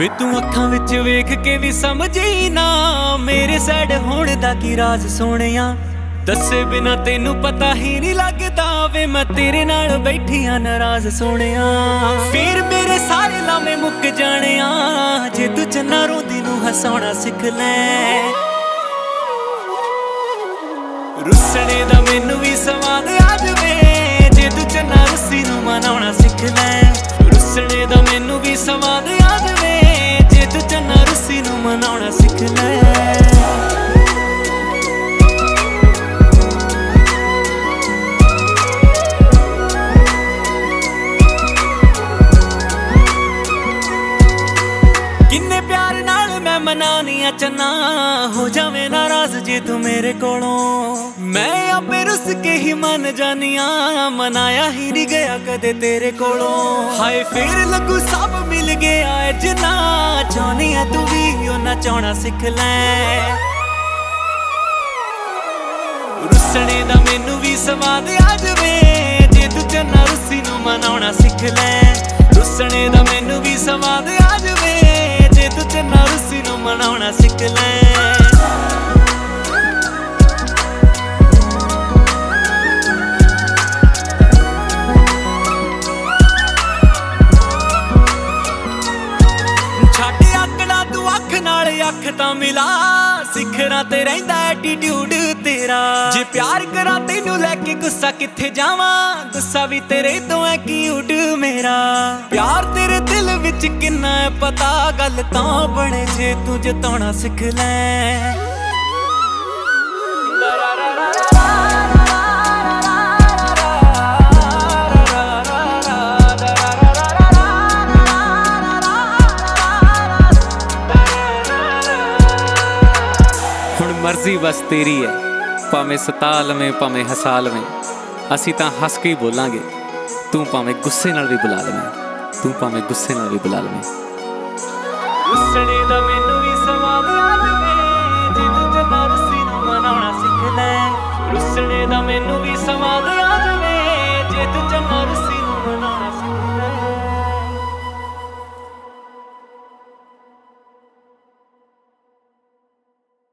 ਵੇ ਤੂੰ ਅੱਖਾਂ ਵਿੱਚ ਵੇਖ ਕੇ ਵੀ ਸਮਝੀ ਨਾ ਮੇਰੇ ਸਾਈਡ ਹੋਣ ਦਾ ਕੀ ਰਾਜ਼ ਸੋਹਣਿਆ। ਦੱਸੇ ਬਿਨਾ ਤੈਨੂੰ ਪਤਾ ਹੀ ਨਹੀਂ ਲੱਗਦਾ ਵੇ ਮੈਂ ਤੇਰੇ ਨਾਲ ਬੈਠੀ ਆ ਨਾਰਾਜ਼ ਸੋਹਣਿਆ। ਫਿਰ ਮੇਰੇ ਸਾਰੇ ਲਾਮੇ ਮੁੱਕ ਜਾਣਿਆ ਜੇ ਤੂੰ ਚੰਨਾ ਰੋਂਦੀ ਨੂੰ ਹਸਾਉਣਾ ਸਿੱਖ ਲੈ। ਰੁੱਸਣੇ ਦਾ ਮੈਨੂੰ ਵੀ ਸਵਾਦ ਆ ਜਾਵੇ ਜੇ ਤੂੰ ਚੰਨਾ ਰੁੱਸੀ ਨੂੰ ਮਨਾਉਣਾ ਸਿੱਖ ਲੈ। ਰੁੱਸਣੇ ਦਾ ਮੈਨੂੰ ਵੀ ਸਵਾਦ ਆ ਜਾਵੇ ਜੇ ਤੂੰ ਚੰਨਾ ਰੁੱਸੀ ਨੂੰ ਮਨਾਉਣਾ ਸਿੱਖ ਲੈ। ਕਿੰਨੇ ਪਿਆਰ ਨਾਲ ਮੈਂ ਮਨਾਉਣੀ ਆ ਚੰਨਾ ਹੋ ਜਾਵੇਂ ਨਾਰਾਜ਼ ਜੇ ਤੂੰ ਮੇਰੇ ਕੋਲੋਂ। ਮੈਂ ਆਪੇ ਰੁੱਸ ਕੇ ਹੀ ਮੰਨ ਜਾਨੀ ਆ ਮਨਾਇਆ ਹੀ ਨਹੀਂ ਗਿਆ ਕਦੇ ਤੇਰੇ ਕੋਲੋਂ। ਹਾਏ ਫੇਰ ਲੱਗੂ ਸਭ ਮਿਲ ਗਿਆ ਏ ਜਿੰਨਾ ਚਾਹੁੰਦੀ ਆ ਤੂੰ ਵੀ ਉਹ ਨਚਾਉਣਾ ਸਿੱਖ ਲੈ। ਰੁੱਸਣੇ ਦਾ ਮੈਨੂੰ ਵੀ ਸਵਾਦ ਆ ਜਾਵੇ ਜੇ ਤੂੰ ਚੰਨਾ ਰੁੱਸੀ ਨੂੰ ਮਨਾਉਣਾ ਸਿੱਖ ਲੈ। ਰੁੱਸਣੇ ਦਾ ਮੈਨੂੰ ਵੀ ਸਵਾਦ ਆ ਜਾਵੇ ਜੇ ਤੂੰ ਚੰਨਾ ਰੁੱਸੀ ਨੂੰ ਮਨਾਉਣਾ ਸਿੱਖ ਲੈ। ਛੱਡ ਆਕੜਾ ਤੂੰ ਅੱਖ ਨਾਲ ਅੱਖ ਤਾਂ ਮਿਲਾ ਸਿਖਰਾਂ ਤੇ ਰਹਿੰਦਾ ਐਟੀਟਿਊਡ ਤੇਰਾ। ਜੇ ਪਿਆਰ ਕਰਾਂ ਤੈਨੂੰ ਲੈ ਕੇ ਗੁੱਸਾ ਕਿੱਥੇ ਜਾਵਾਂ ਗੁੱਸਾ ਵੀ ਤੇਰੇ ਤੋਂ ਐ ਕਿਊਟ ਮੇਰਾ। ਪਿਆਰ ਤੇਰੇ ਦਿਲ ਵਿੱਚ ਕਿੰਨਾ ਹੈ ਪਤਾ ਗੱਲ ਤਾਂ ਬਣੇ ਜੇ ਤੂੰ ਜਤਾਉਣਾ ਸਿੱਖ ਲੈ। ਹੁਣ ਮਰਜ਼ੀ ਬਸ ਤੇਰੀ ਹੈ ਭਾਵੇਂ ਸਤਾ ਲਵੇਂ ਭਾਵੇਂ ਹਸਾ ਲਵੇਂ ਅਸੀਂ ਤਾਂ ਹੱਸ ਕੇ ਹੀ ਬੋਲਾਂਗੇ। ਤੂੰ ਭਾਵੇਂ ਗੁੱਸੇ ਨਾਲ ਵੀ ਬੁਲਾ ਲਵੇਂ ਤੂੰ ਭਾਵੇਂ ਗੁੱਸੇ ਨਾਲ ਵੀ ਬੁਲਾ ਲਵੇਂ। ਰੁੱਸਣੇ ਦਾ ਮੈਨੂੰ ਵੀ ਸਵਾਦ ਆ ਜਾਵੇ ਜੇ ਤੂੰ ਚੰਨਾ ਰੁੱਸੀ ਨੂੰ ਮਨਾਉਣਾ ਸਿੱਖ ਲੈ। ਰੁੱਸਣੇ ਦਾ ਮੈਨੂੰ ਵੀ ਸਵਾਦ ਆ ਜਾਵੇ ਜੇ ਤੂੰ ਚੰਨਾ ਰੁੱਸੀ